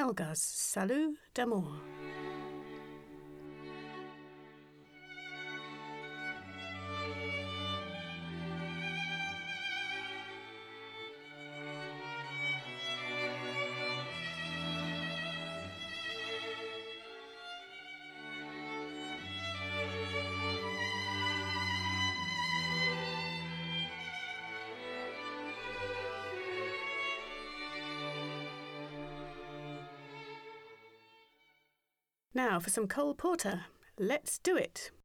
Helga's Salut d'amour. Now for some Cole Porter. Let's do it.